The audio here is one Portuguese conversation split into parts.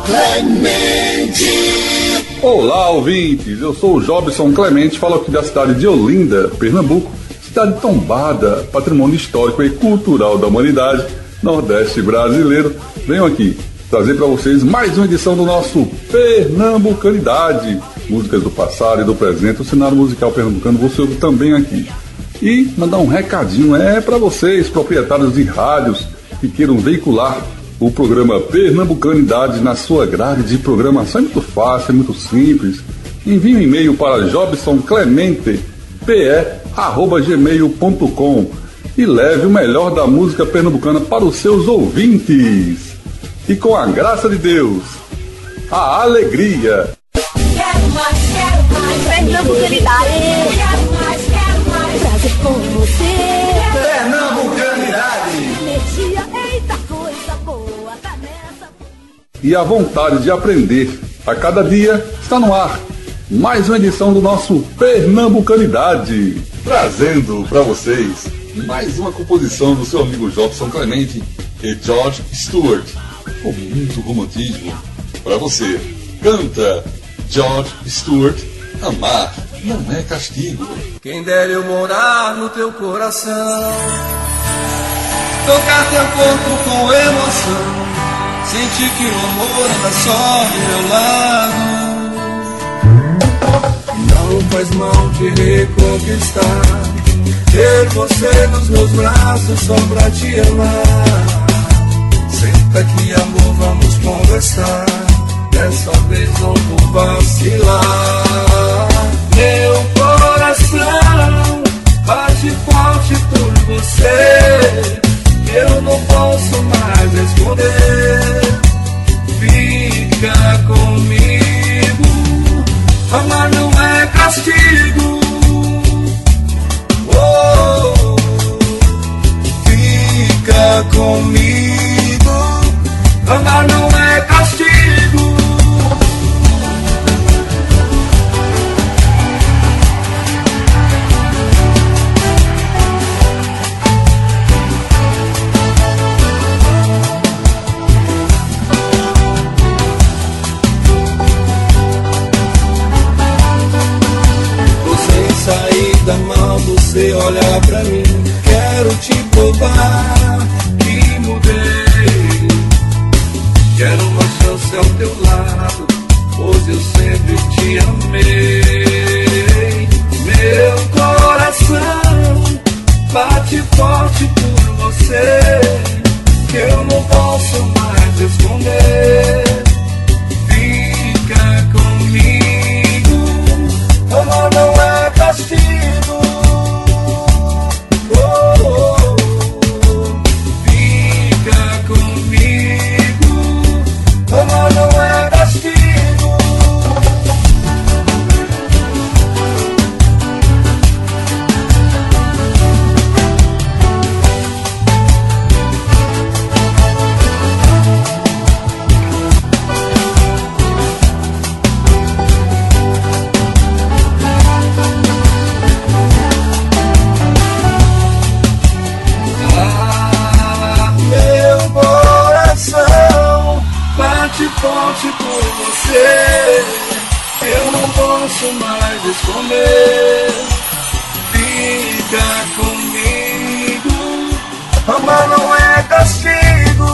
Clemente. Olá, ouvintes, eu sou o Jobson Clemente, falo aqui da cidade de Olinda, Pernambuco, cidade tombada, patrimônio histórico e cultural da humanidade, Nordeste brasileiro. Venho aqui trazer para vocês mais uma edição do nosso Pernambucanidade, músicas do passado e do presente, o cenário musical pernambucano, você ouve também aqui. E mandar um recadinho para vocês, proprietários de rádios que queiram veicular o programa Pernambucanidade na sua grade de programação. É muito fácil, é muito simples. Envie um e-mail para jobsonclemente@gmail.com e leve o melhor da música pernambucana para os seus ouvintes. E com a graça de Deus, a alegria. Quero mais, Pernambucanidade. Quero mais, prazer com você. Pernambucanidade. Energia, eita coisa boa, tá nessa. E a vontade de aprender a cada dia está no ar. Mais uma edição do nosso Pernambucanidade, trazendo para vocês mais uma composição do seu amigo Jobson Clemente e George Stewart. Com muito romantismo para você. Canta George Stewart, amar não é castigo. Quem dera eu morar no teu coração, tocar teu corpo com emoção, sentir que o amor anda só do meu lado. Não faz mal te reconquistar, ter você nos meus braços só pra te amar. Senta que amor, vamos conversar, dessa vez não vou vacilar. Meu coração bate forte por você, eu não posso mais esconder. Fica comigo, amar não é castigo. Oh, fica comigo, amar não é castigo. Saída mal, você olha pra mim, quero te provar que mudei. Quero uma chance ao teu lado, pois eu sempre te amei. Meu coração bate forte por você, que eu não posso mais esconder. Fica comigo, amor não é castigo. Oh, oh, oh. Fica comigo, amor não é castigo. Forte por você, eu não posso mais esconder. Fica comigo, amar não é castigo.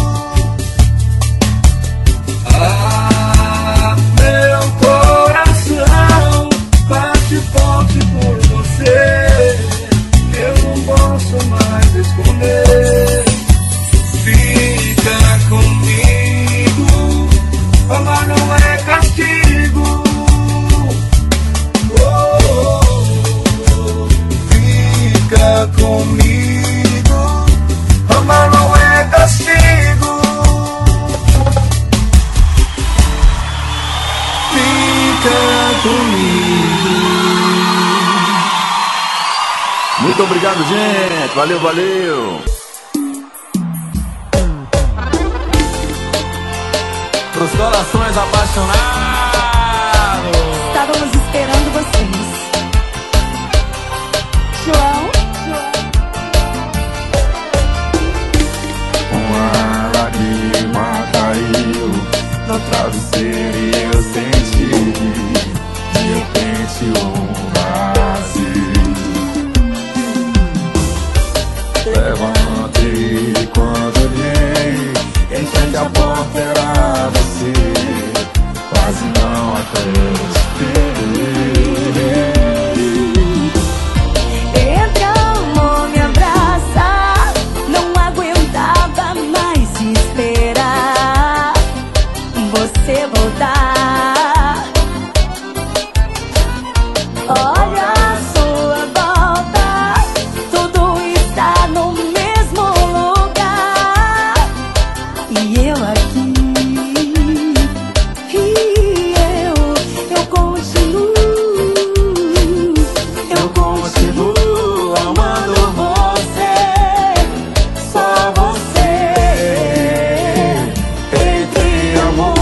Ah, meu coração bate forte por você, eu não posso mais esconder. Fica comigo, amar não é castigo. Oh, oh, oh. Fica comigo, amar não é castigo. Fica comigo. Muito obrigado, gente. Valeu, valeu. Pros corações apaixonados, Estávamos esperando vocês. João? uma lágrima caiu Não Entre amor me abraça, não aguentava mais esperar você voltar. Olha a sua volta, tudo está no mesmo lugar. E eu aqui, e eu continuo amando você, só você. Entre amor,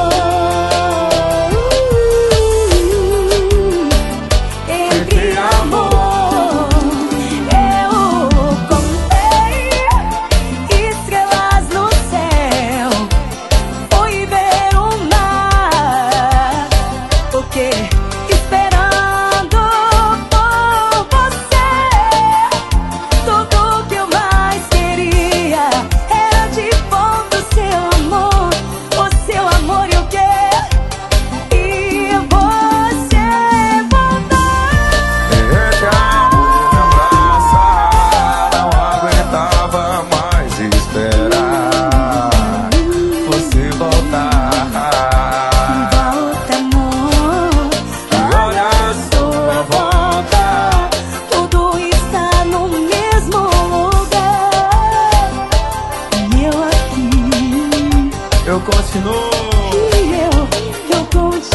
entre amor, eu contei estrelas no céu, fui ver o mar, porque esperando por você, tudo que eu mais queria era de volta o seu amor e o quê? E você voltar. Esse amor me abraça, não aguentava mais esperar você voltar. Volta, amor, olha a sua volta, tudo está no mesmo lugar. E eu aqui, Eu continuo. e eu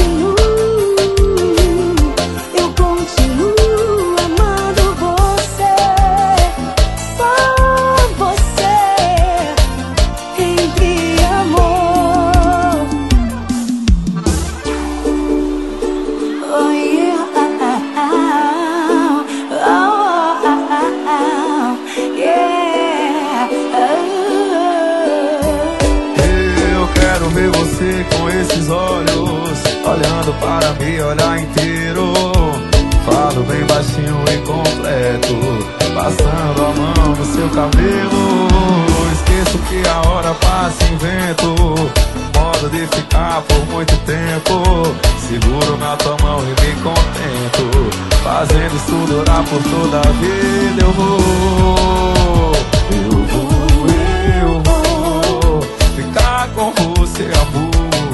continuo amando você, só você. Entre amor, oh yeah, yeah. Eu quero ver você com esses olhos, olhando para me olhar inteiro. Falo bem baixinho e completo, passando a mão no seu cabelo. Esqueço que a hora passa em vento, modo de ficar por muito tempo. Seguro na tua mão e me contento, fazendo isso durar por toda a vida. Eu vou ficar com você, amor.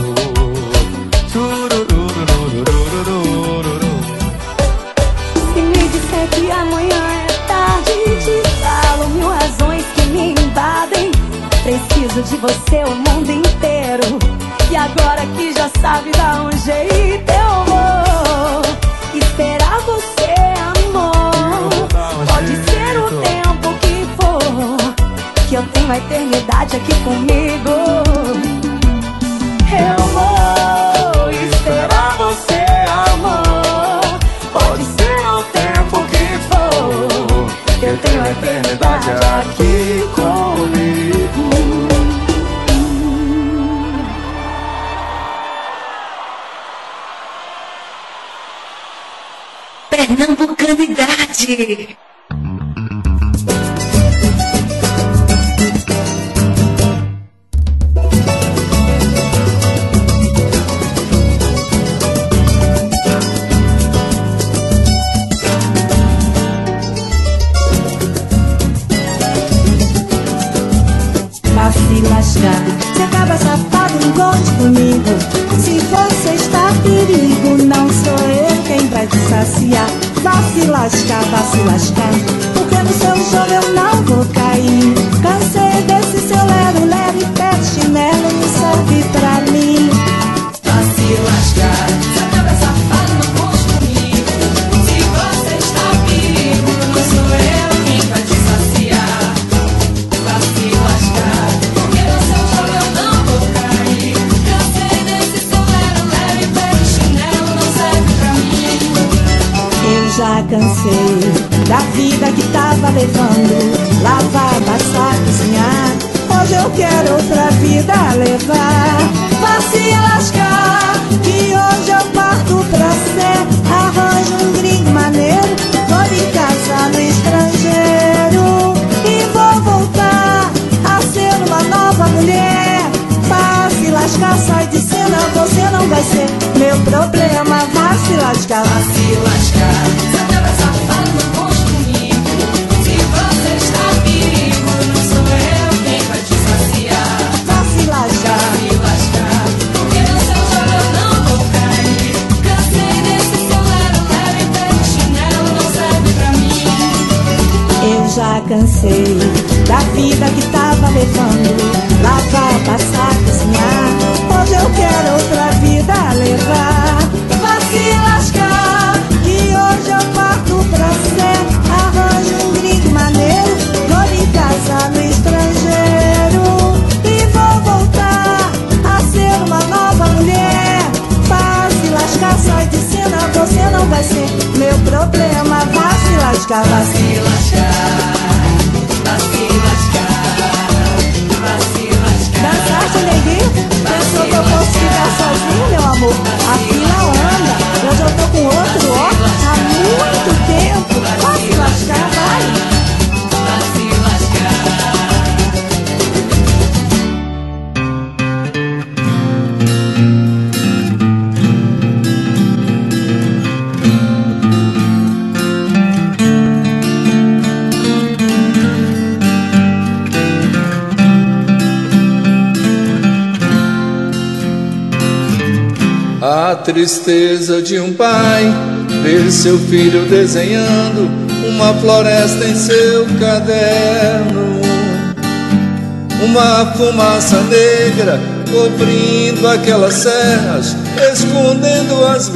Se me disser que amanhã é tarde, te falo mil razões que me invadem. Preciso de você o mundo inteiro, e agora que já sabe dar um jeito, eu vou esperar você, amor. Pode ser o tempo que for, que eu tenho a eternidade aqui comigo. Eu vou esperar você, amor. Pode ser o tempo que for, que eu tenho a eternidade aqui comigo. Pernambucanidade. Vá se lascar, se acaba safado, não conte comigo. Se você está em perigo, não sou eu quem vai te saciar. Vá se lascar, porque no seu jogo eu não vou cair. Cansei desse seu lero-lero e pé de chinelo não serve pra mim. Vá se lascar, se acaba safado, não conte comigo. Se você está em perigo, não sou eu quem vai te saciar. Vá se lascar, porque no seu jogo eu não vou cair. Cansei desse seu lero-lero e pé de chinelo não serve pra mim. Eu já cansei da vida que tava levando, lavar, passar, cozinhar. Hoje eu quero outra vida levar. Vá se lascar, que hoje eu parto pra ser. Arranjo um gringo maneiro, vou me casar no estrangeiro e vou voltar a ser uma nova mulher. Vá se lascar, sai de cena, você não vai ser meu problema, vá se lascar. Vá se lascar. Seu cabra safado não conte comigo. Se você está em perigo, não sou eu quem vai te saciar. Vá se lascar. Vá se lascar. Porque no seu jogo eu não vou cair. Cansei desse seu lero-lero, então o chinelo não serve pra mim. Eu já cansei da vida que tava levando. Lavar, passar, cozinhar. Hoje eu quero outra vida levar. Vá se lascar. E hoje eu parto pra ser. Arranjo um drink maneiro. Vou em casa no estrangeiro. E vou voltar a ser uma nova mulher. Vá se lascar, sai de cena. Você não vai ser meu problema. Vá se lascar, Vá se lascar. Vá se lascar. Vá se lascar. Dançaste, neguinho? Pensou que eu posso ficar sozinho, meu amor? A fila anda. Hoje eu tô com outro, ó, há muito tempo. Vai se lascar, vai. Vá se lascar. A tristeza de um pai ver seu filho desenhando uma floresta em seu caderno, uma fumaça negra cobrindo aquelas serras, escondendo as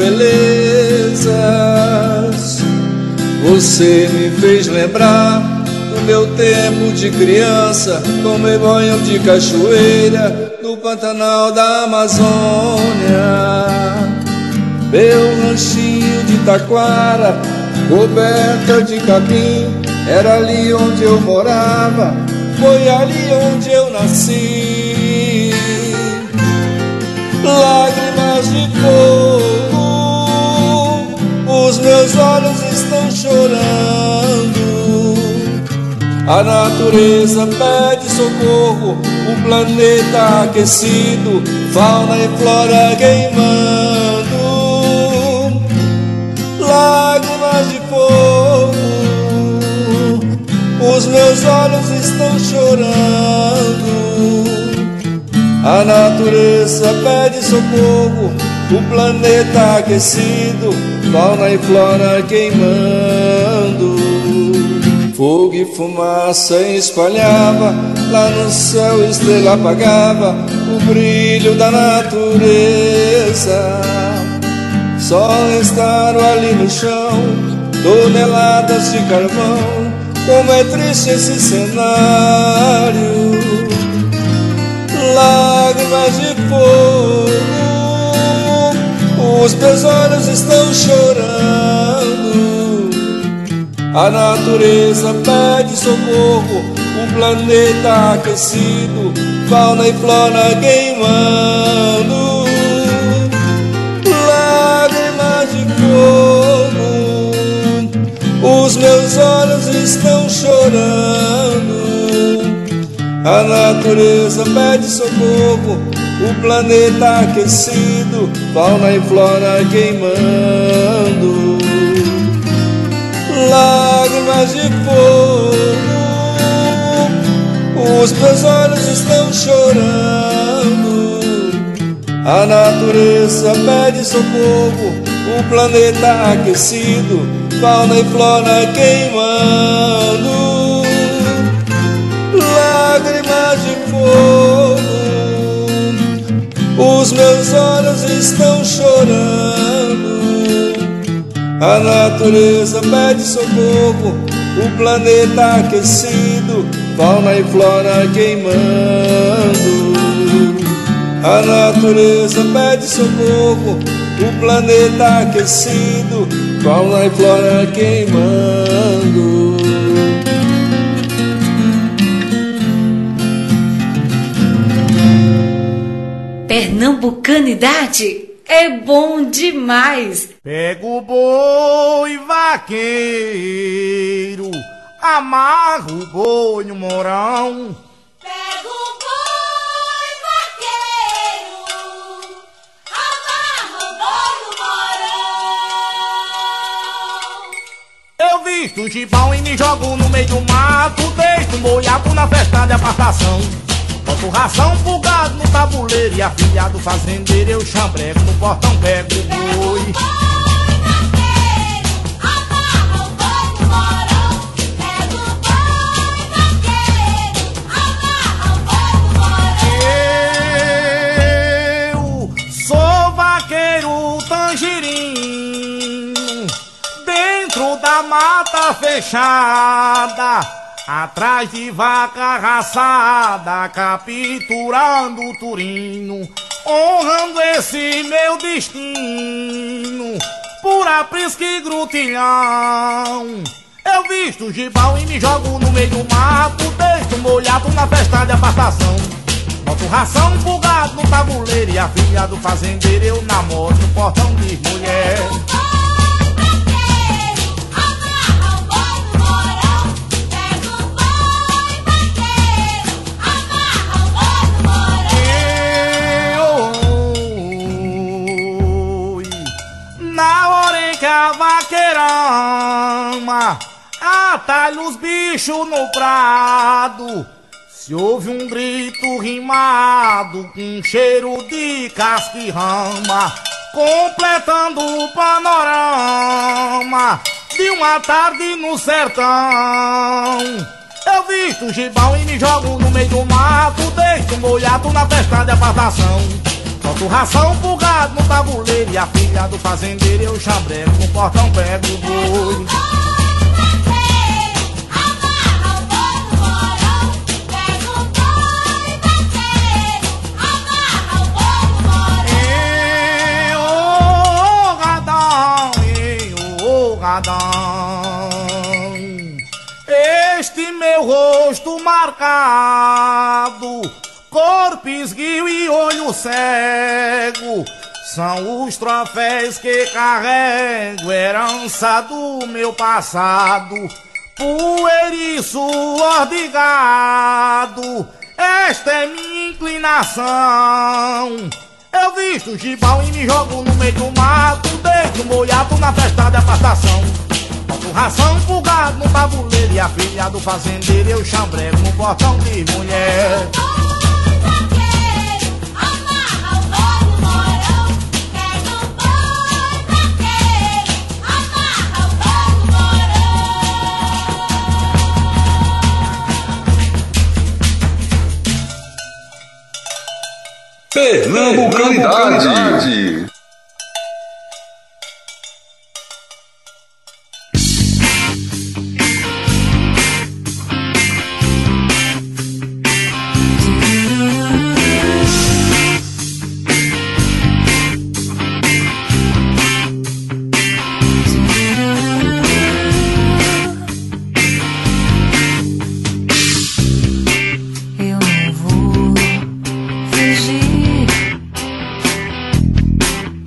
belezas. Você me fez lembrar do meu tempo de criança, tomei banho de cachoeira no Pantanal da Amazônia. Meu ranchinho de taquara, coberta de capim, era ali onde eu morava, foi ali onde eu nasci. Lágrimas de fogo, os meus olhos estão chorando. A natureza pede socorro, o planeta aquecido, fauna e flora queimando. Lágrimas de fogo, os meus olhos estão chorando. A natureza pede socorro, o planeta aquecido, fauna e flora queimando. Fogo e fumaça espalhava, lá no céu estrela apagava o brilho da natureza. Só restaram ali no chão toneladas de carvão. Como é triste esse cenário. Lágrimas de fogo, os meus olhos estão chorando. A natureza pede socorro, o planeta aquecido, fauna e flora queimando. Lágrimas de fogo, os meus olhos estão chorando. A natureza pede socorro, o planeta aquecido, fauna e flora queimando. Lágrimas de fogo, os meus olhos estão chorando. A natureza pede socorro, o planeta aquecido, fauna e flora queimando. Lágrimas de fogo, os meus olhos estão chorando. A natureza pede socorro, o planeta aquecido, fauna e flora queimando. A natureza pede socorro, o planeta aquecido, fauna e flora queimando. Pernambucanidade é bom demais. Pega o boi vaqueiro, amarra o boi no morão. Pega o boi vaqueiro, amarra o boi no visto o gibão e me jogo no meio do mato. Deixo um boiapo na festa de apartação. Boto ração pro gado no tabuleiro e a filha do fazendeiro eu chambreco no portão, pego o boi. Eu sou vaqueiro tangerino dentro da mata fechada, atrás de vaca raçada, capturando o turino, honrando esse meu destino, pura prisca e grutilhão. Eu visto o gibão e me jogo no meio do mato, deixo molhado na festa de apartação. Boto ração pro gado no tabuleiro e a filha do fazendeiro eu namoro no portão de mulher. Na hora em que a vaqueirama atalha os bichos no prado, se ouve um grito rimado com cheiro de casca e rama, completando o panorama de uma tarde no sertão. Eu visto o gibão e me jogo no meio do mato, deixo um molhado na festa de apartação. Boto ração pro gado no tabuleiro e a filha do fazendeiro eu chambreco no portão, pego o boi. Este meu rosto marcado, corpo esguio e olho cego, são os troféus que carrego, herança do meu passado, pueriço ordigado, esta é minha inclinação. Eu visto o gibão e me jogo no meio do mato, deixo molhado na festa de apartação. Boto ração pro gado no tabuleiro e a filha do fazendeiro eu chambreco no portão de mulher. Pernambucanidade. Eu não vou fingir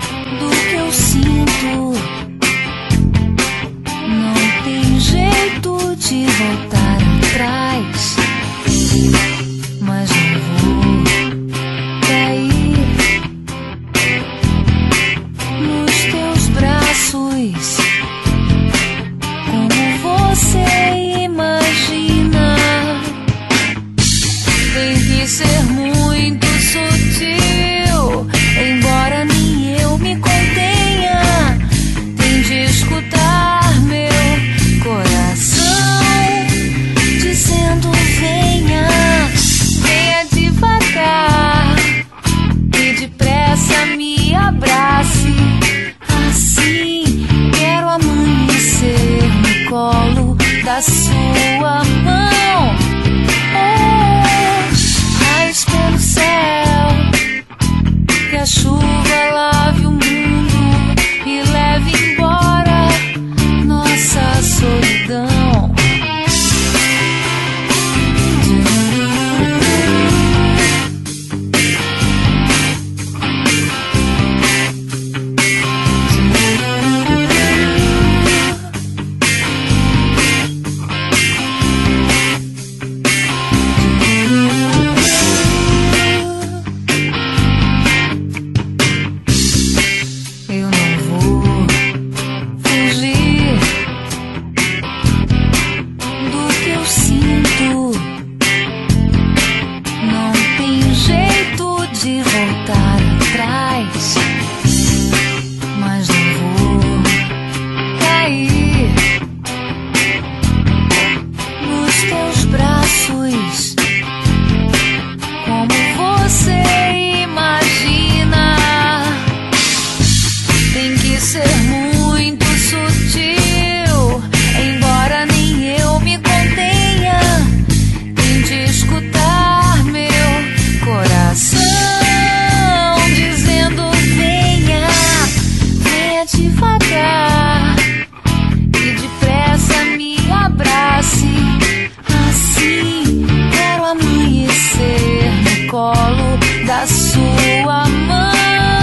ser muito sutil, embora nem eu me contenha. Tente escutar meu coração dizendo: venha, venha devagar e depressa me abrace. Assim quero amanhecer no colo da sua mão.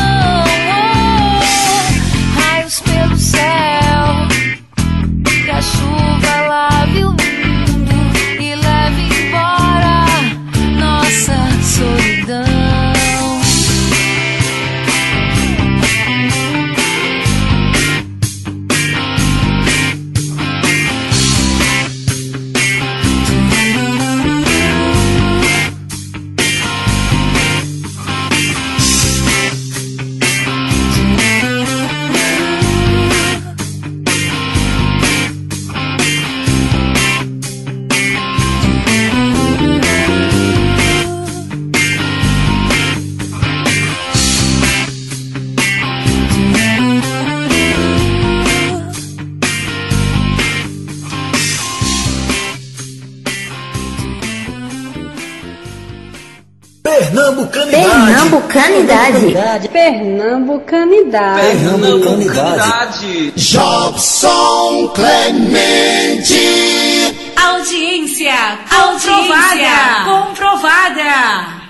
Raios pelo céu, que a chuva lave o mundo e leve embora nossa solidão. Pernambucanidade. Pernambucanidade. Jobson Clemente. Audiência comprovada.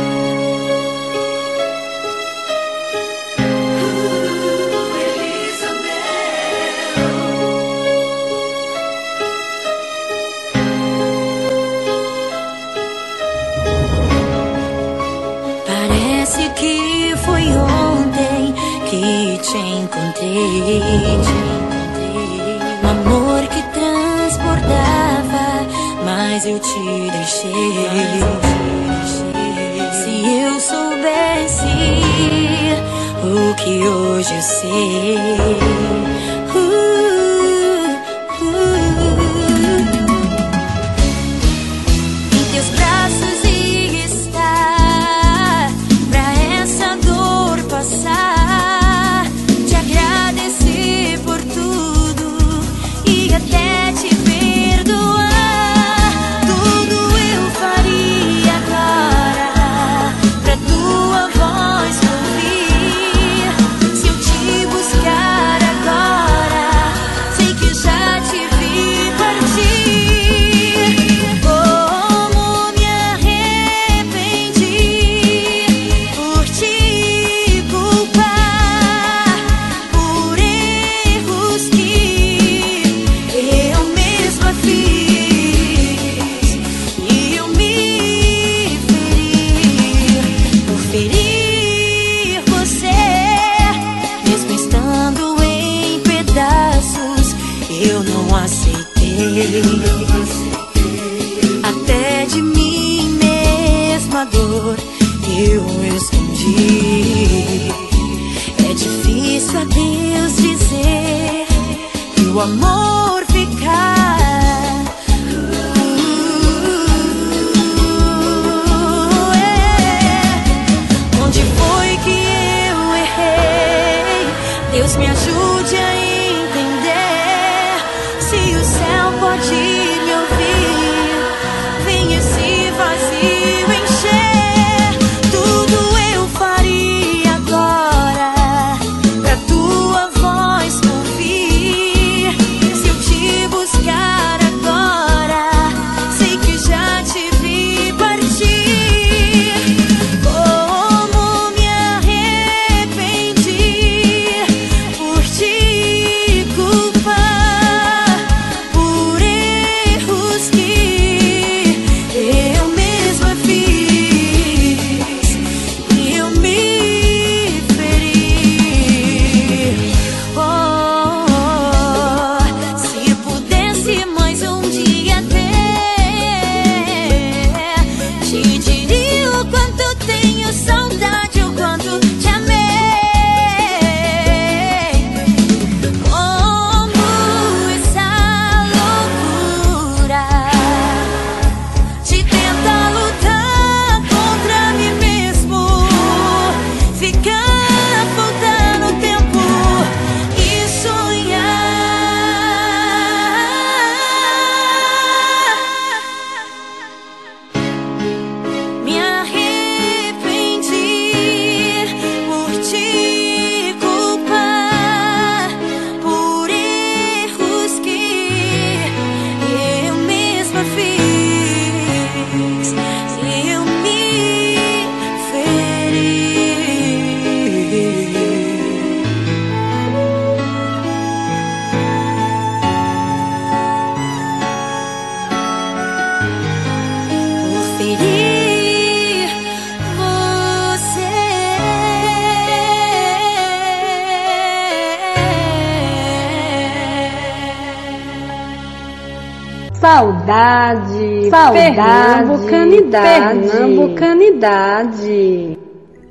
Parece que foi ontem que te encontrei. Um amor que transbordava, mas eu te deixei. Se eu soubesse o que hoje eu sei, em teus braços ia estar pra essa dor passar, te agradecer por tudo e até te perdoar. Tudo eu faria agora pra tua voz ouvir. Se eu te buscar agora, sei que já te vi partir. Como me arrependi por te culpar por erros que eu mesma fiz, e eu me feri por ferir você, mesmo estando em pedaços. Eu não aceitei, até de mim mesma a dor eu escondi. É difícil a Deus dizer que o amor ficar. Onde foi que eu errei? Deus me ajude a entender. Se o céu pode me ouvir, vem esse vazio encher. Tudo eu faria agora pra tua voz ouvir. Se eu te buscar agora, sei que já te vi partir. Como me arrependi por te culpar por erros Saudade, pernambucanidade.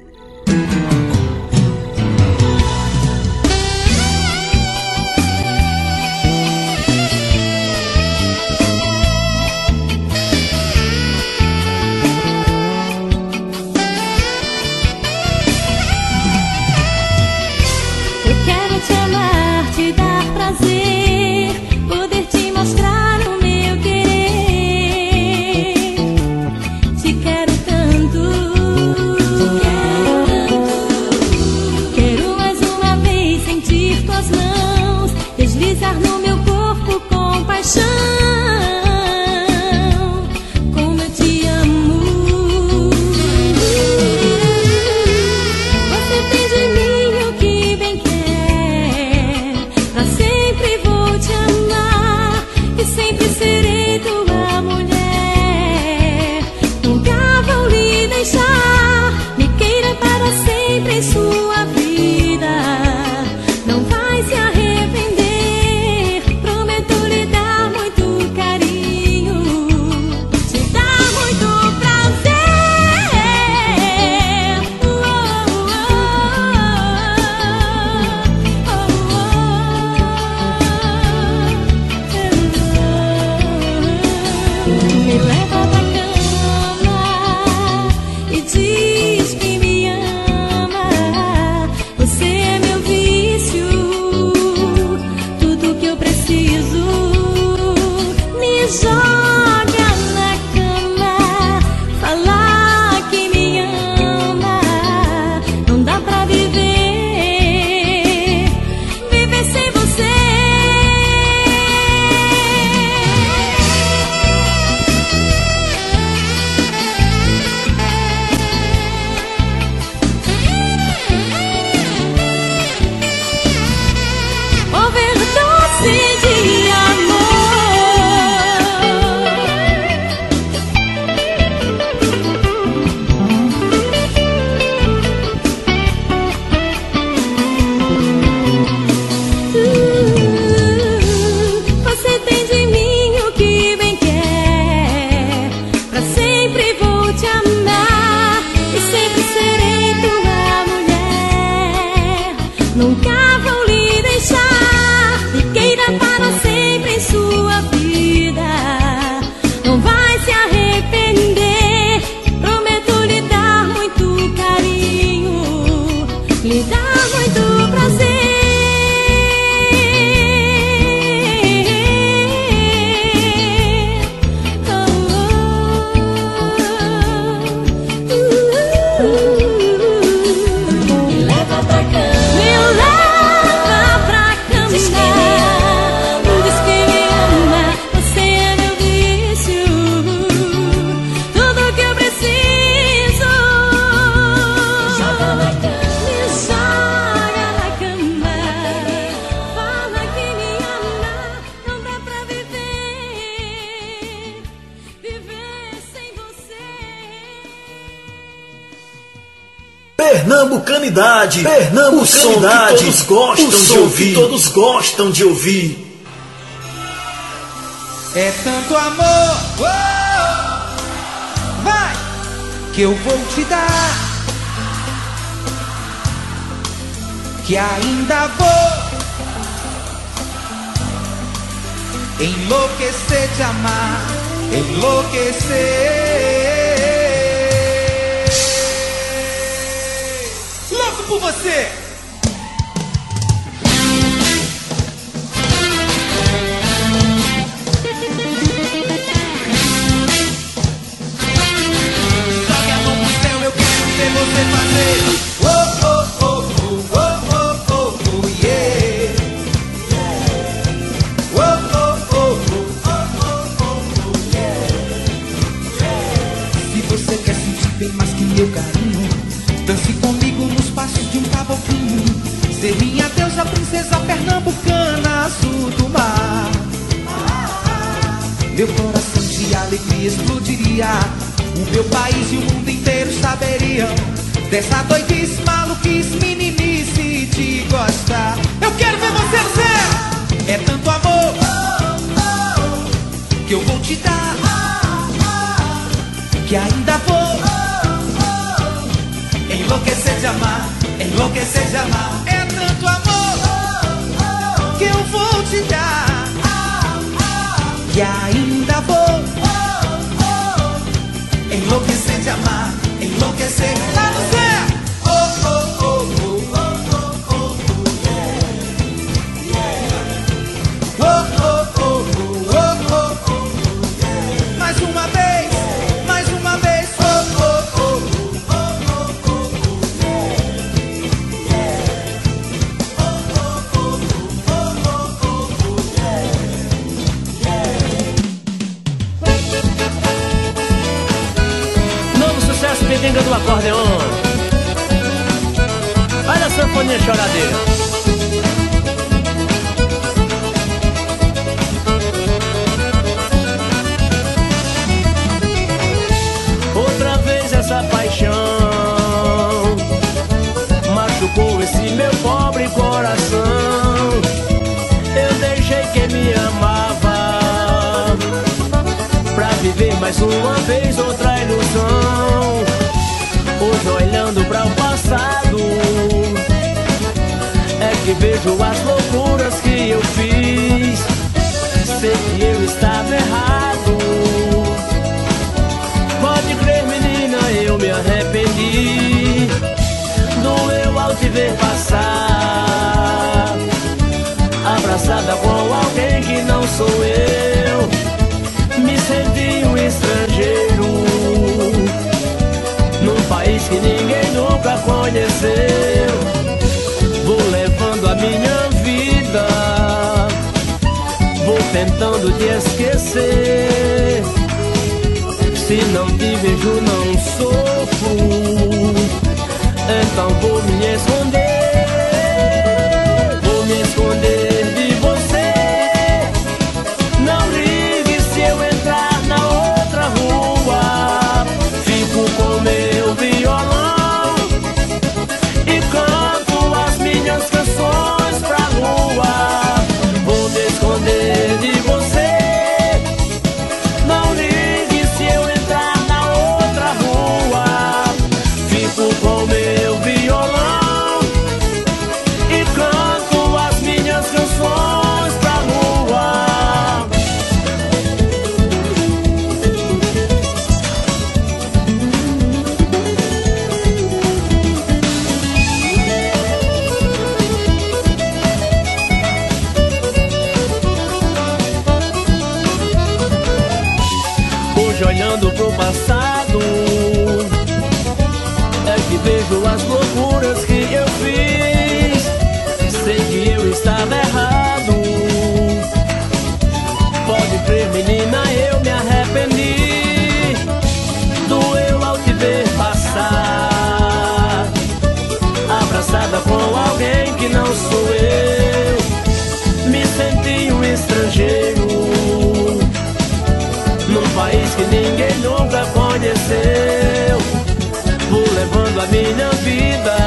Pernambucanidade, o som que todos gostam de ouvir. É tanto amor, vai, que eu vou te dar, que ainda vou enlouquecer de amar, enlouquecer. Louco por você! Jogue a mão pro céu, eu quero ver você fazer. Oh, oh, oh, oh, oh, oh, oh, oh, yeah. Oh, oh, oh, oh, oh, oh, oh, yeah. Se você quer sentir bem mais que meu carinho, dance comigo nos passos de um caboclinho. Ser minha deusa, princesa pernambucana, azul do mar. Meu coração de alegria explodiria. O meu país e o mundo inteiro saberiam dessa doidice, maluquice, meninice de gostar. Eu quero ver você no céu. É tanto amor que eu e ainda vou enlouquecer de amar, enlouquecer pra você. Mais uma vez, mais uma vez. Novo sucesso, Pitinga do acordeon. Olha a sanfoninha choradeira. Outra vez essa paixão machucou esse meu pobre coração. Eu deixei quem me amava pra viver mais uma vez outra ilusão. Hoje olhando pra o passado é que vejo as loucuras que eu fiz. Sei que eu estava errado. Pode crer, menina, eu me arrependi. Doeu ao te ver passar, abraçada com alguém que não sou eu. Me senti um estrangeiro num país que ninguém nunca conheceu. Vou levando a minha vida, vou tentando te esquecer. Se não te vejo não sofro, então vou me esconder. Vou me esconder de você. Não ligue se eu entrar na outra rua. Fico com meu violão e canto as minhas canções pra rua. Vou me esconder de você. Não ligue se eu entrar na outra rua. Fico com meu violão e canto as minhas canções pra rua. Hoje olhando pro passado é que vejo as loucuras que eu fiz. Sei que eu estava errado. Pode crer, menina, eu me arrependi. Doeu ao te ver passar, abraçada com alguém que não sou eu. Me senti um estrangeiro num país que ninguém nunca conheceu. Vou levando a minha vida,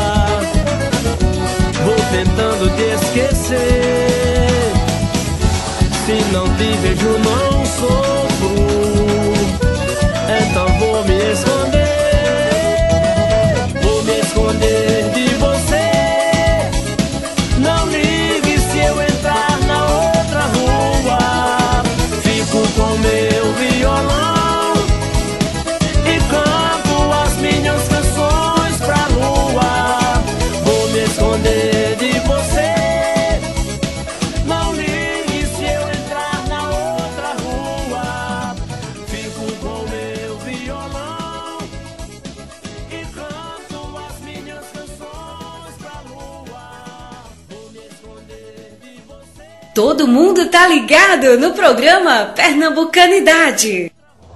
vou tentando te esquecer. Se não te vejo não sofro, então vou me esconder. Vou me esconder de você. Não ligue se eu entrar na outra rua. Fico com meu violão e canto as minhas canções pra rua. Vou me esconder de você. Não ligue se eu entrar na outra rua. Fico com meu violão e canto as minhas canções pra rua. Vou me esconder de você. Todo mundo tá ligado no programa Pernambucanidade.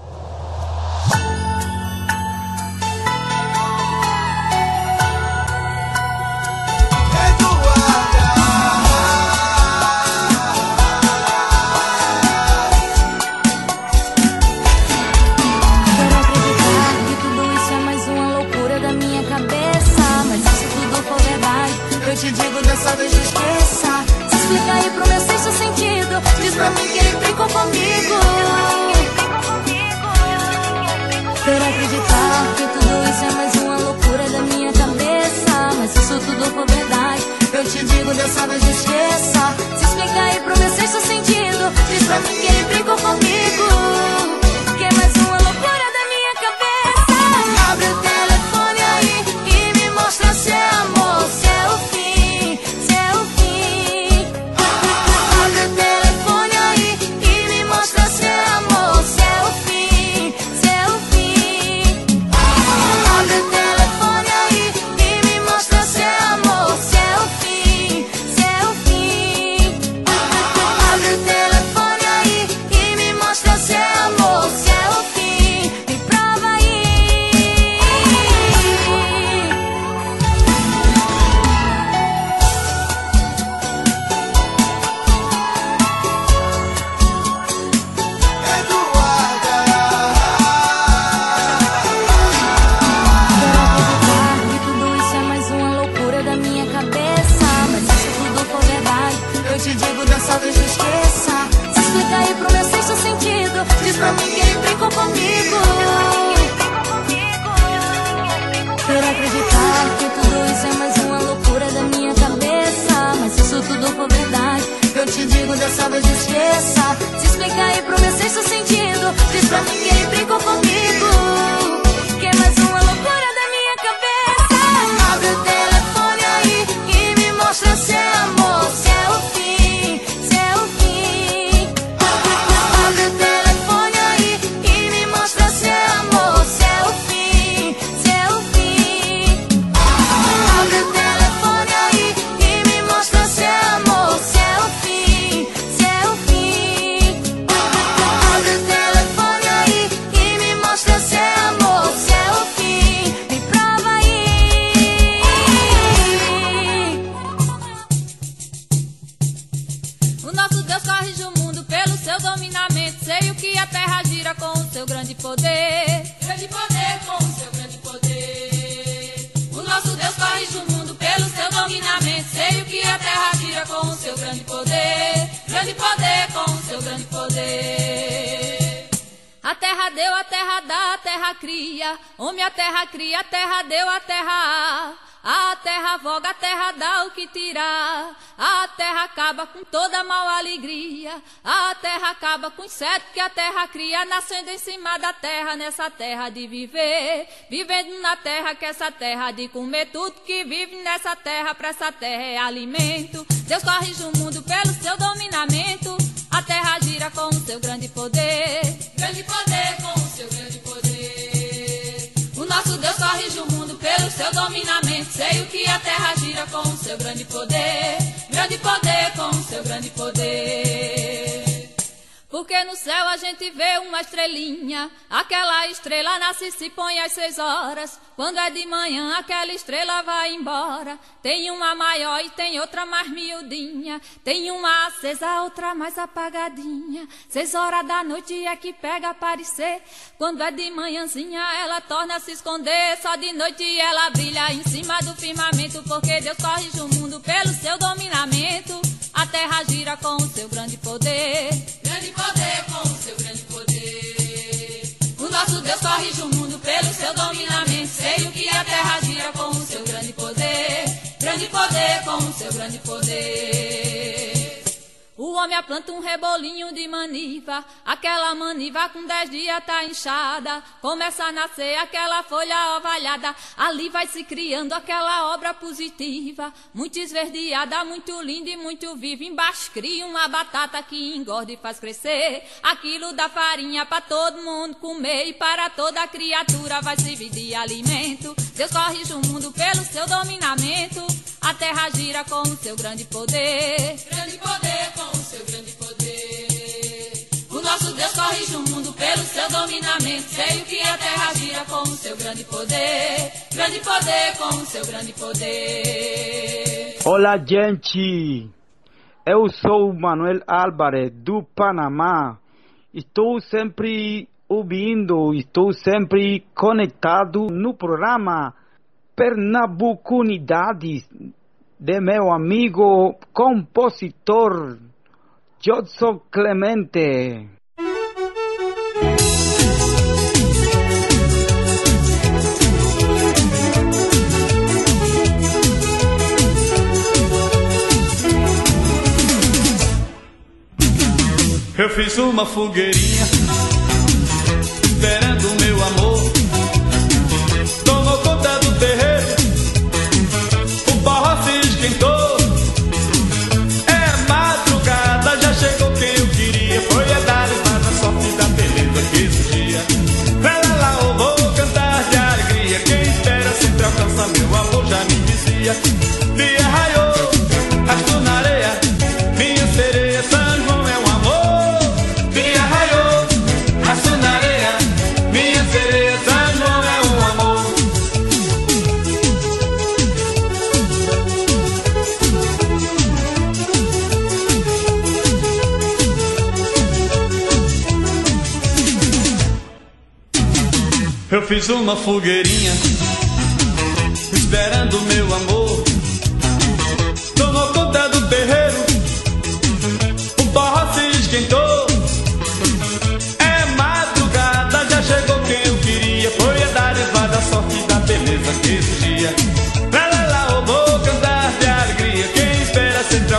Quero acreditar que tudo isso é mais uma loucura da minha cabeça. Mas se tudo for verdade, eu te digo dessa vez esqueça. Se explica aí pro meu sexto sentido. Diz pra mim que ele brincou comigo. Quero acreditar que tudo isso é mais uma loucura da minha cabeça. Mas se isso tudo for verdade, eu te digo dessa vez esqueça. Se explica aí pro meu sexto sentido. Diz pra mim que ele brincou te digo dessa vez não esqueça. Se explica aí pro meu sexto sentido, diz pra mim quem brincou comigo. Quero acreditar que tudo isso é mais uma loucura da minha cabeça, mas se isso tudo for verdade, eu te digo dessa vez não esqueça. Se explica aí pro meu sexto sentido, diz pra mim quem brincou comigo. Que é mais uma loucura da minha cabeça. Abre o telefone aí e me mostra se é amor, se é o fim, se é o fim. Abre o telefone aí e me mostra se é amor, se é o fim, se é o fim. Abre o telefone aí e me mostra se é amor, se é o fim, se é o fim. Abre o telefone aí e me mostra se é amor, se é o fim. Me prova aí. O nosso Deus corrige o mundo pelo seu dominamento. Sei o que a terra gira com o seu grande poder. Grande poder com o seu grande poder. O nosso Deus corrige o mundo pelo seu dominamento. Sei o que a terra gira com o seu grande poder. Grande poder com o seu grande poder. A terra deu, a terra dá, a terra cria. Homem, a terra cria, a terra deu, a terra a terra voga, a terra dá o que tirar. A terra acaba com toda mal alegria. A terra acaba com o inseto que a terra cria, nascendo em cima da terra, nessa terra de viver. Vivendo na terra, que essa terra de comer tudo que vive nessa terra, pra essa terra é alimento. Deus corrige o mundo pelo seu dominamento. A terra gira com o seu grande poder. Grande poder com o seu grande poder. O nosso Deus corrige o mundo pelo seu dominamento. Sei o que a terra gira com o seu grande poder. Grande poder com o seu grande poder. Porque no céu a gente vê uma estrelinha. Aquela estrela nasce e se põe às 6 horas. Quando é de manhã aquela estrela vai embora. Tem uma maior e tem outra mais miudinha. Tem uma acesa, outra mais apagadinha. 6 horas da noite é que pega a aparecer. Quando é de manhãzinha ela torna a se esconder. Só de noite ela brilha em cima do firmamento. Porque Deus corrige o mundo pelo seu dominamento. A terra gira com o seu grande poder. Grande poder com o seu grande poder. O nosso Deus corrige o mundo pelo seu dominamento. Sei o que a terra gira com o seu grande poder. Grande poder com o seu grande poder. O homem aplanta um rebolinho de maniva. Aquela maniva com 10 dias tá inchada. Começa a nascer aquela folha ovalhada. Ali vai se criando aquela obra positiva. Muito esverdeada, muito linda e muito viva. Embaixo cria uma batata que engorda e faz crescer. Aquilo dá farinha pra todo mundo comer. E para toda criatura vai servir de alimento. Deus corrige o mundo pelo seu dominamento. A terra gira com o seu grande poder. Grande poder com o seu grande poder. O nosso Deus corrige o mundo pelo seu dominamento. Sei o que a terra gira com o seu grande poder. Grande poder com o seu grande poder. Olá, gente. Eu sou Manuel Álvarez, do Panamá. Estou sempre ouvindo, estou sempre conectado no programa Pernambucanidades de meu amigo compositor Jodson Clemente. Eu fiz uma fogueirinha esperando o meu amor. Tomou conta do terreiro, o forró se esquentou. É madrugada, já chegou quem eu queria. Foi a dar mais a sorte da beleza que existia. Lá, lá, eu vou cantar de alegria. Quem espera sempre alcança, meu amor já me dizia. Dia raiou, arrastou na areia, minha sereia, São João é um amor. Dia raiou, arrastou na areia, minha sereia, São João é um amor. Eu fiz uma fogueirinha esperando meu amor. Tomou conta do terreiro,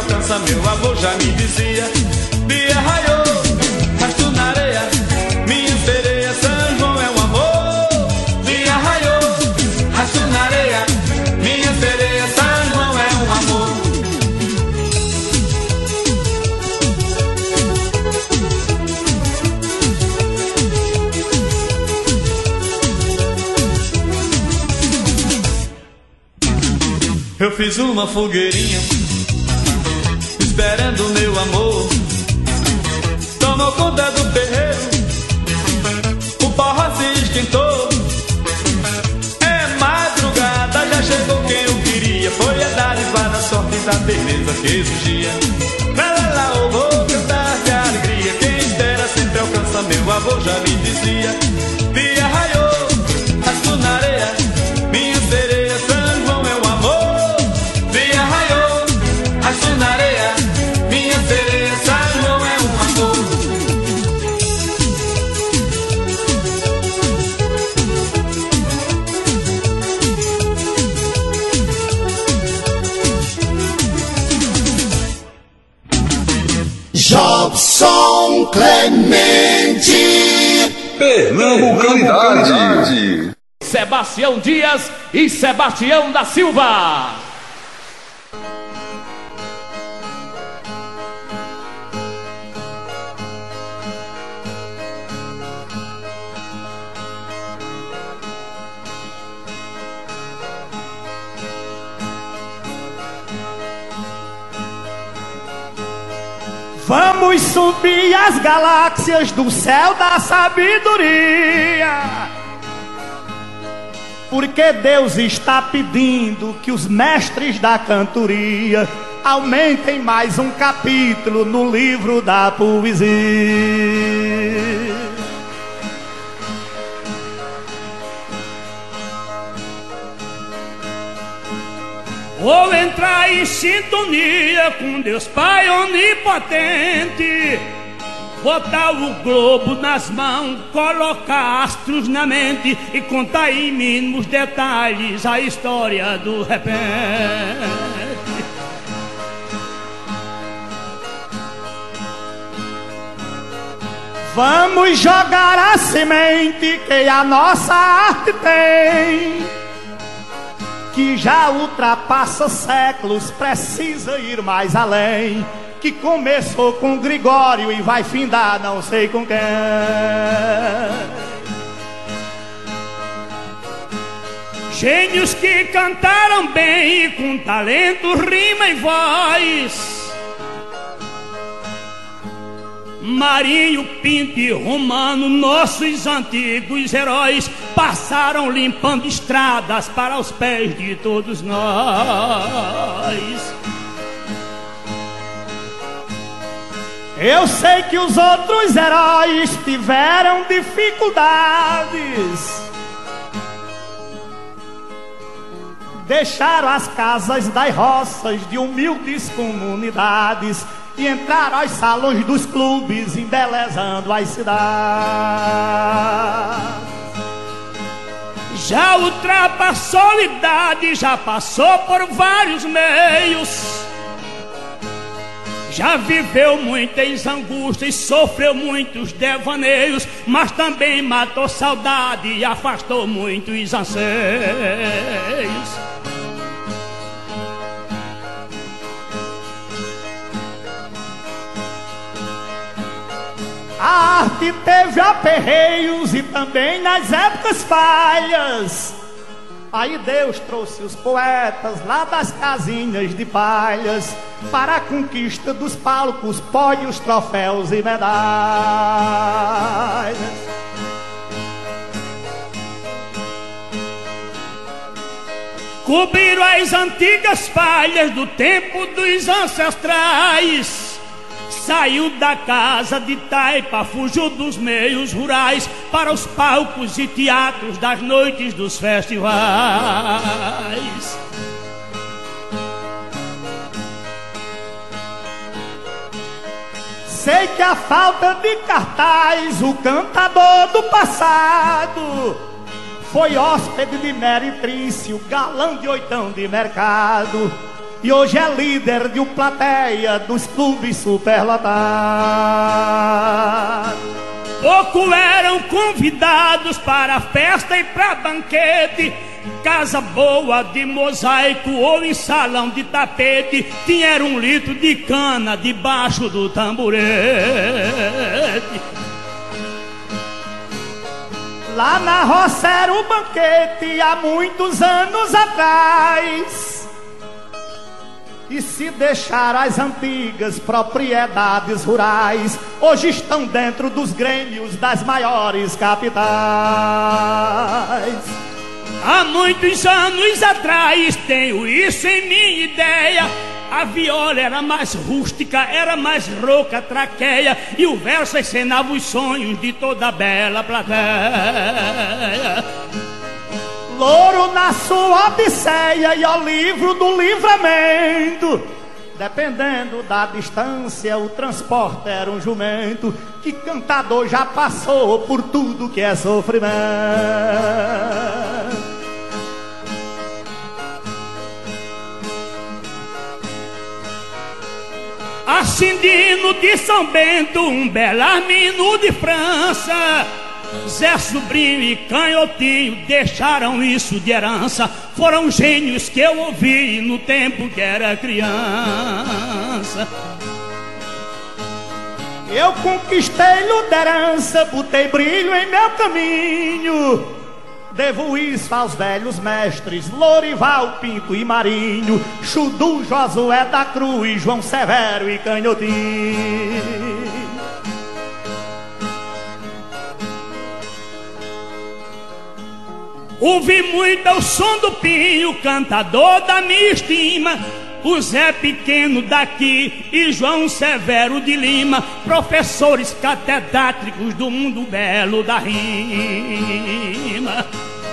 alcança, meu avô já me dizia. Dia raiou, rasto na areia, minha sereia, São João é um amor. Dia raiou, rasto na areia, minha sereia, São João é um amor. Eu fiz uma fogueirinha esperando meu amor. Tomou conta do terreiro, o forró se esquentou. É madrugada, já chegou quem eu queria. Foi a dádiva da sorte e da beleza que exigia. Lá lá lá, eu vou cantar de alegria. Quem espera sempre alcança, meu avô já me dizia. Dia raiou, rasto na areia, minha sereia, São João é um amor. Dia raiou, rasto na areia, minha sereia, São João é um amor. Jobson Clemente, Pernambucanidade. Sebastião Dias e Sebastião da Silva. Vamos subir as galáxias do céu da sabedoria, porque Deus está pedindo que os mestres da cantoria aumentem mais um capítulo no livro da poesia. Vou entrar em sintonia com Deus Pai onipotente, botar o globo nas mãos, colocar astros na mente e contar em mínimos detalhes a história do repente. Vamos jogar a semente que a nossa arte tem, que já ultrapassa séculos, precisa ir mais além, que começou com Gregório e vai findar não sei com quem. Gênios que cantaram bem e com talento, rima e voz. Marinho, Pinto e Romano, nossos antigos heróis, passaram limpando estradas para os pés de todos nós. Eu sei que os outros heróis tiveram dificuldades, deixaram as casas das roças de humildes comunidades e entraram aos salões dos clubes, embelezando as cidades. Já ultrapassou a idade, já passou por vários meios, já viveu muitas angústias, sofreu muitos devaneios, mas também matou saudade e afastou muitos anseios. A arte teve aperreios e também nas épocas falhas. Aí Deus trouxe os poetas lá das casinhas de palhas para a conquista dos palcos, pódios, troféus e medalhas. Cobriram as antigas falhas do tempo dos ancestrais. Saiu da casa de taipa, fugiu dos meios rurais para os palcos e teatros das noites dos festivais. Sei que a falta de cartaz, o cantador do passado foi hóspede de Meretrício, galã de oitão de mercado. e hoje é líder de uma plateia dos clubes superlotados. Pouco eram convidados para festa e para banquete, casa boa de mosaico ou em salão de tapete, tinha 1 litro de cana debaixo do tamborete. Lá na roça era o banquete há muitos anos atrás, e se deixar as antigas propriedades rurais, hoje estão dentro dos grêmios das maiores capitais. Há muitos anos atrás, tenho isso em minha ideia, a viola era mais rústica, era mais rouca, traqueia, e o verso encenava os sonhos de toda a bela plateia. Louro na sua odisseia e ao livro do livramento, dependendo da distância, o transporte era um jumento. Que cantador já passou por tudo que é sofrimento. Ascendino de São Bento, um Belarmino de França, Zé Sobrinho e Canhotinho deixaram isso de herança. Foram gênios que eu ouvi no tempo que era criança. Eu conquistei liderança, botei brilho em meu caminho. Devo isso aos velhos mestres Lorival, Pinto e Marinho, Chudu, Josué da Cruz, João Severo e Canhotinho. Ouvi muito o som do pinho, cantador da minha estima, o Zé Pequeno daqui e João Severo de Lima, professores catedráticos do mundo belo da rima.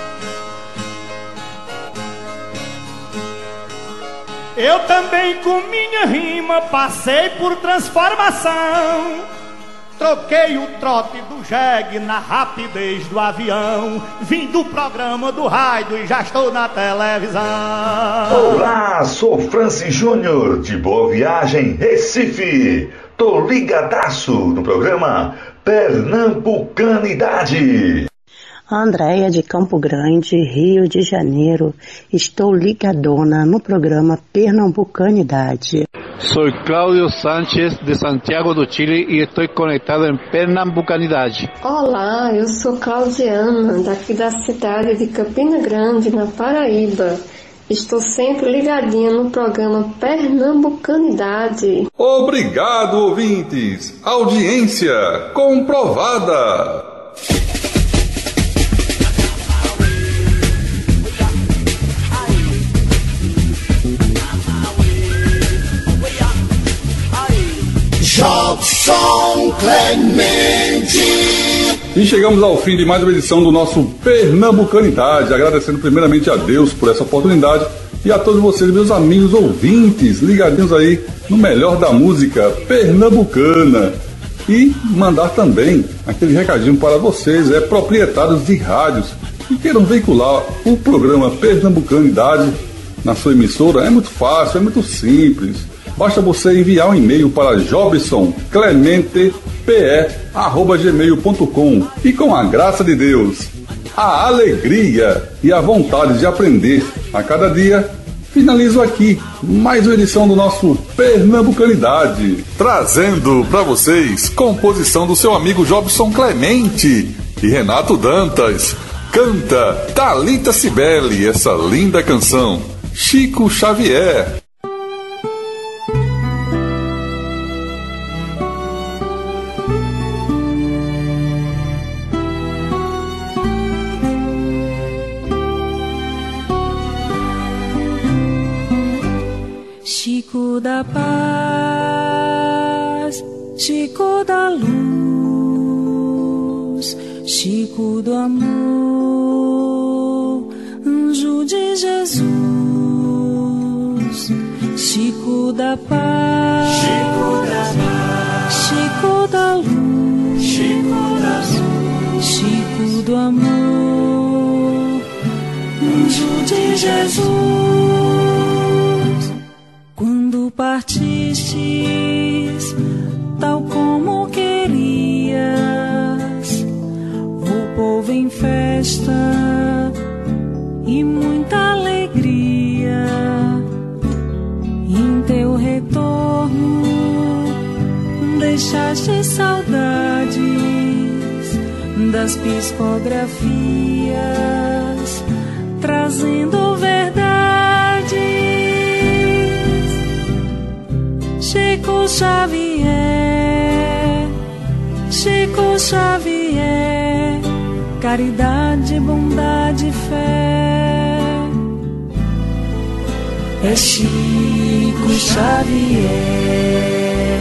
Eu também com minha rima passei por transformação. Troquei o trote do jegue na rapidez do avião. Vim do programa do rádio e já estou na televisão. Olá, sou Francis Júnior, de Boa Viagem, Recife. Tô ligadaço no programa Pernambucanidade. Andréia de Campo Grande, Rio de Janeiro. Estou ligadona no programa Pernambucanidade. Soy Claudio Sánchez de Santiago do Chile e estou conectado em Pernambucanidade. Olá, eu sou Claudiana, daqui da cidade de Campina Grande, na Paraíba. Estou sempre ligadinha no programa Pernambucanidade. Obrigado, ouvintes. Audiência comprovada. Jobson Clemente. E chegamos ao fim de mais uma edição do nosso Pernambucanidade, agradecendo primeiramente a Deus por essa oportunidade e a todos vocês, meus amigos ouvintes, ligadinhos aí no melhor da música pernambucana. E mandar também aquele recadinho para vocês, proprietários de rádios que queiram veicular o programa Pernambucanidade na sua emissora. É muito fácil, é muito simples. Basta você enviar um e-mail para jobsonclementepe@gmail.com e com a graça de Deus, a alegria e a vontade de aprender a cada dia, finalizo aqui mais uma edição do nosso Pernambucanidade, trazendo para vocês composição do seu amigo Jobson Clemente e Renato Dantas. Canta Thalita Cibele essa linda canção, Chico Xavier. Chico da paz, Chico da luz, Chico do amor, anjo de Jesus. Chico da paz, Chico da paz, Chico da luz, Chico da luz, Chico do amor, anjo de Jesus. deixaste saudades das psicografias, trazendo verdades. Chico Xavier, Chico Xavier, caridade, bondade e fé. É Chico Xavier.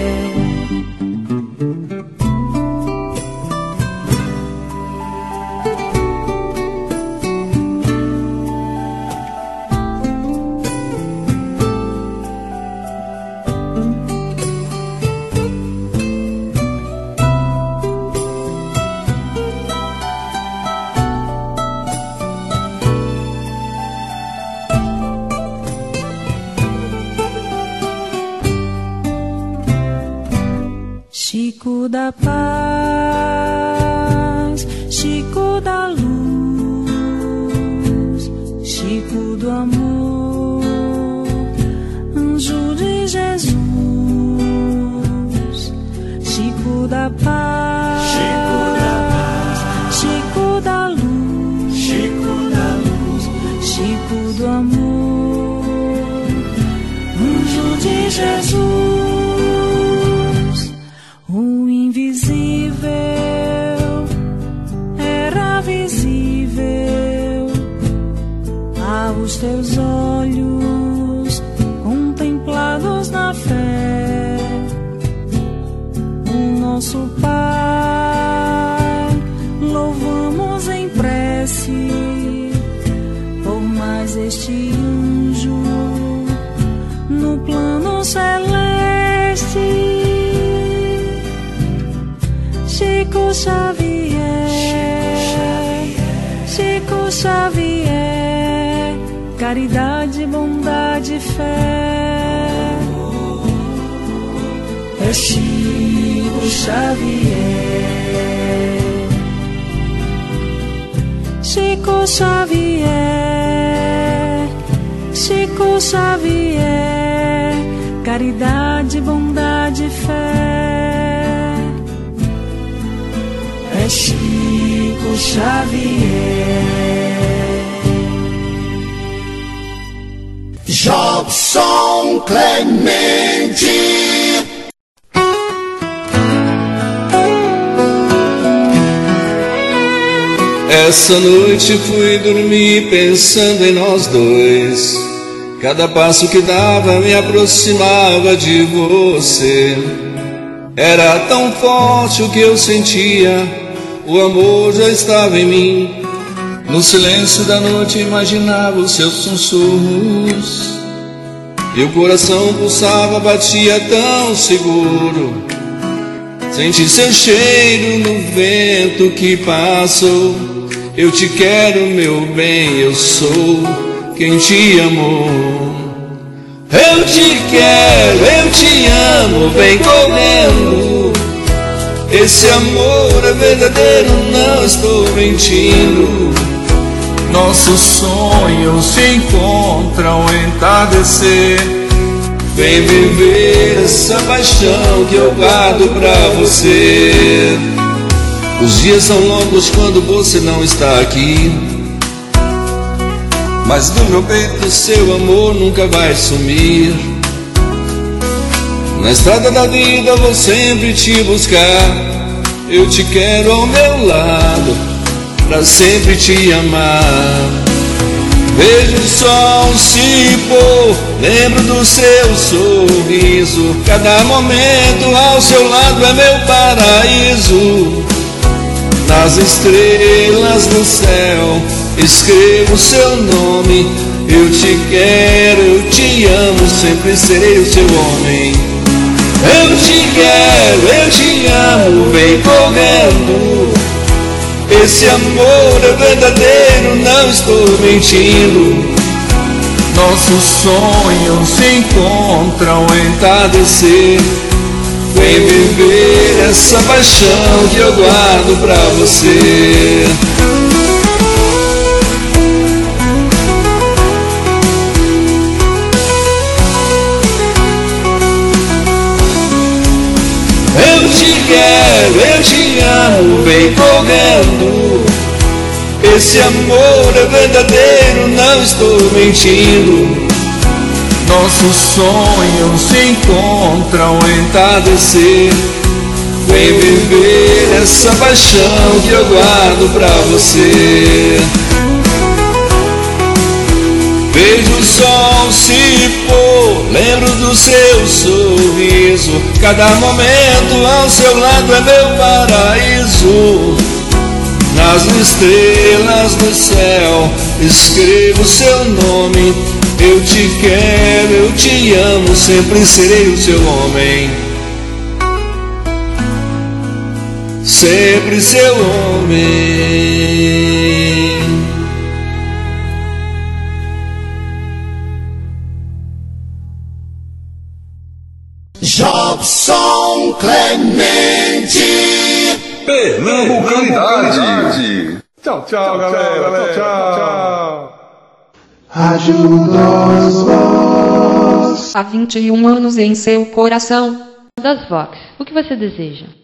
Chico da paz, Chico da luz, Chico do amor, anjo de Jesus. Chico da paz, Chico da luz, Chico do amor, anjo de Jesus. O invisível era visível aos teus olhos contemplados na fé. O nosso Pai louvamos em prece por mais este anjo no plano celeste. Chico Xavier, Chico Xavier, caridade, bondade e fé. É Chico Xavier, Chico Xavier, Chico Xavier, caridade, bondade e fé. É Chico Xavier. Jobson Clemente. Essa noite fui dormir pensando em nós dois. Cada passo que dava me aproximava de você. Era tão forte o que eu sentia, o amor já estava em mim. No silêncio da noite imaginava os seus sussurros, e o coração pulsava, batia tão seguro. Senti seu cheiro no vento que passou. Eu te quero, meu bem, eu sou quem te amou. Eu te quero, eu te amo, vem correndo. Esse amor é verdadeiro, não estou mentindo. Nossos sonhos se encontram em entardecer. Vem viver essa paixão que eu guardo pra você. Os dias são longos quando você não está aqui, mas do meu peito seu amor nunca vai sumir. Na estrada da vida vou sempre te buscar. Eu te quero ao meu lado, pra sempre te amar. Vejo o sol se pôr, lembro do seu sorriso. Cada momento ao seu lado é meu paraíso. Nas estrelas no céu escrevo seu nome. Eu te quero, eu te amo, sempre serei o seu homem. Eu te quero, eu te amo, vem correndo. Esse amor é verdadeiro, não estou mentindo. Nossos sonhos se encontram em entardecer. Vem viver essa paixão que eu guardo pra você. Eu quero, eu te amo, vem correndo. Esse amor é verdadeiro, não estou mentindo. Nossos sonhos se encontram em entardecer. Vem viver essa paixão que eu guardo pra você. Vejo o sol se pôr, lembro do seu sorriso. Cada momento ao seu lado é meu paraíso. Nas estrelas do céu escrevo seu nome. Eu te quero, eu te amo, sempre serei o seu homem. Sempre seu homem. Jobson Clemente, Pernambucanidade. Tchau, tchau, galera. Tchau. Ajuda-nos, Vox. Há 21 anos em seu coração. Das Vox, o que você deseja?